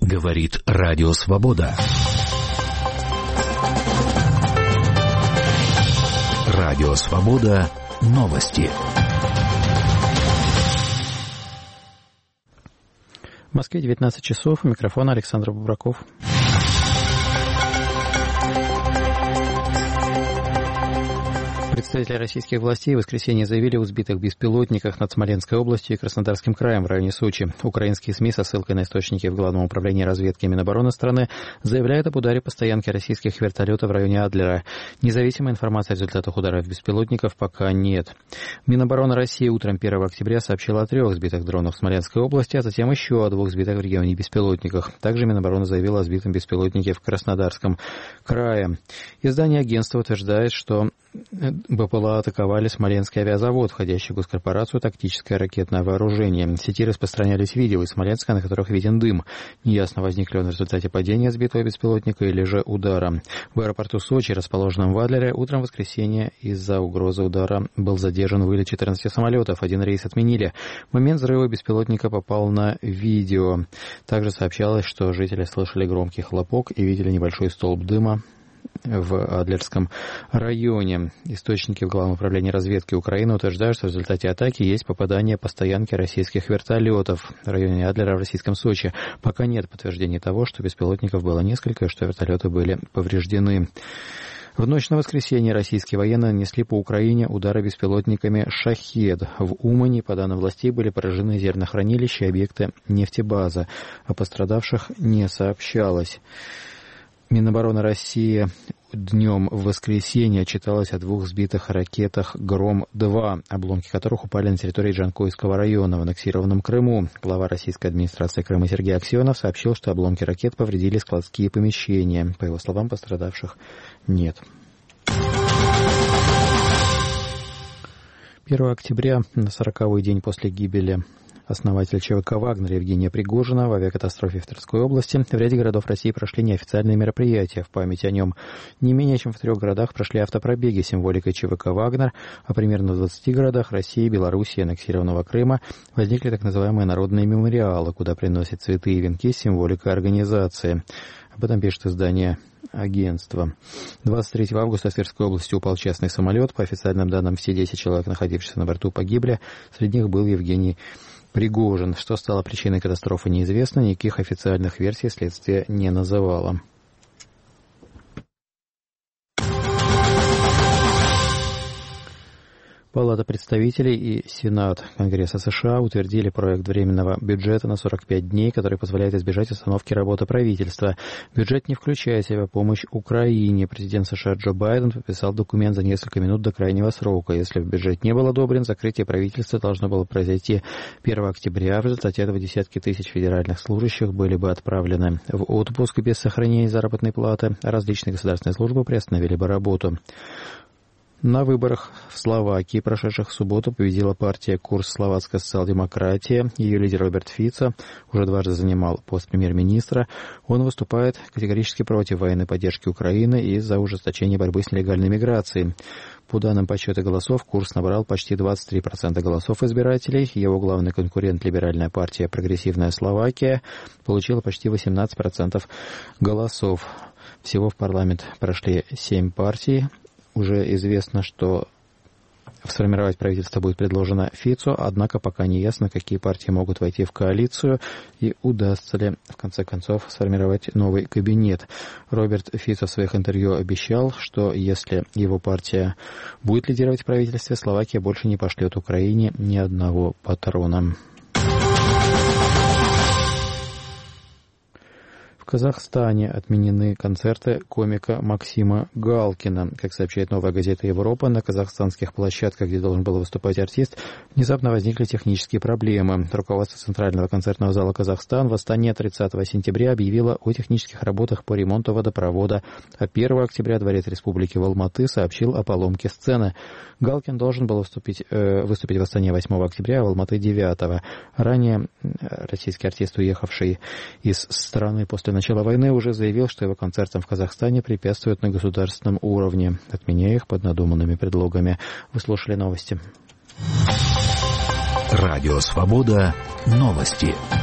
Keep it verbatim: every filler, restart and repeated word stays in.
Говорит Радио Свобода. Радио Свобода. Новости. В Москве девятнадцать часов. У микрофона Александр Бубраков. Представители российских властей в воскресенье заявили о сбитых беспилотниках над Смоленской областью и Краснодарским краем в районе Сочи. Украинские СМИ со ссылкой на источники в Главном управлении разведки Минобороны страны заявляют об ударе по стоянке российских вертолетов в районе Адлера. Независимой информации о результатах ударов беспилотников пока нет. Минобороны России утром первого октября сообщила о трех сбитых дронах в Смоленской области, а затем еще о двух сбитых в регионе беспилотниках. Также Минобороны заявила о сбитом беспилотнике в Краснодарском крае. Издание агентства утверждает, что БПЛА атаковали Смоленский авиазавод, входящий в госкорпорацию «Тактическое ракетное вооружение». В сети распространялись видео из Смоленска, на которых виден дым. Неясно, возник ли он в результате падения сбитого беспилотника или же удара. В аэропорту Сочи, расположенном в Адлере, утром в воскресенье из-за угрозы удара был задержан вылет четырнадцати самолетов. Один рейс отменили. В момент взрыва беспилотника попал на видео. Также сообщалось, что жители слышали громкий хлопок и видели небольшой столб дыма в Адлерском районе. Источники в Главном управлении разведки Украины утверждают, что в результате атаки есть попадание по стоянке российских вертолетов в районе Адлера в российском Сочи. Пока нет подтверждений того, что беспилотников было несколько и что вертолеты были повреждены. В ночь на воскресенье российские военные нанесли по Украине удары беспилотниками «Шахед». В Умани, по данным властей, были поражены зернохранилища и объекты нефтебазы. О пострадавших не сообщалось. Минобороны России днем в воскресенье отчиталась о двух сбитых ракетах «Гром-два», обломки которых упали на территории Джанкойского района в аннексированном Крыму. Глава российской администрации Крыма Сергей Аксенов сообщил, что обломки ракет повредили складские помещения. По его словам, пострадавших нет. первого октября, на сороковой день после гибели основатель ЧВК «Вагнер» Евгения Пригожина в авиакатастрофе в Тверской области, в ряде городов России прошли неофициальные мероприятия в память о нем. Не менее чем в трех городах прошли автопробеги с символикой ЧВК «Вагнер», а примерно в двадцати городах России, Белоруссии и аннексированного Крыма возникли так называемые народные мемориалы, куда приносят цветы и венки с символикой организации. Об этом пишет издание агентства. двадцать третьего августа в Тверской области упал частный самолет. По официальным данным, все десять человек, находившихся на борту, погибли. Среди них был Евгений Пригожин. Что стало причиной катастрофы, неизвестно. Никаких официальных версий следствие не называло. Палата представителей и Сенат Конгресса США утвердили проект временного бюджета на сорок пять дней, который позволяет избежать остановки работы правительства. Бюджет не включает в себя помощь Украине. Президент США Джо Байден подписал документ за несколько минут до крайнего срока. Если бы бюджет не был одобрен, закрытие правительства должно было произойти первого октября. В результате этого десятки тысяч федеральных служащих были бы отправлены в отпуск без сохранения заработной платы, а различные государственные службы приостановили бы работу. На выборах в Словакии, прошедших в субботу, победила партия «Курс словацкая социал-демократия». Ее лидер Роберт Фицо уже дважды занимал пост премьер-министра. Он выступает категорически против военной поддержки Украины и за ужесточение борьбы с нелегальной миграцией. По данным подсчета голосов, Курс набрал почти двадцать три процента голосов избирателей. Его главный конкурент, либеральная партия «Прогрессивная Словакия», получила почти восемнадцать процентов голосов. Всего в парламент прошли семь партий. Уже известно, что сформировать правительство будет предложено Фицо, однако пока не ясно, какие партии могут войти в коалицию и удастся ли, в конце концов, сформировать новый кабинет. Роберт Фицо в своих интервью обещал, что если его партия будет лидировать в правительстве, Словакия больше не пошлет Украине ни одного патрона. В Казахстане отменены концерты комика Максима Галкина. Как сообщает «Новая газета Европа», на казахстанских площадках, где должен был выступать артист, внезапно возникли технические проблемы. Руководство Центрального концертного зала «Казахстан» в Астане тридцатого сентября объявило о технических работах по ремонту водопровода, а первого октября Дворец Республики в Алматы сообщил о поломке сцены. Галкин должен был выступить, э, выступить в Астане восьмого октября, а в Алматы девятого. Ранее российский артист, уехавший из страны после начала войны, уже заявил, что его концертам в Казахстане препятствуют на государственном уровне, отменяя их под надуманными предлогами. Вы слушали новости. Радио Свобода. Новости.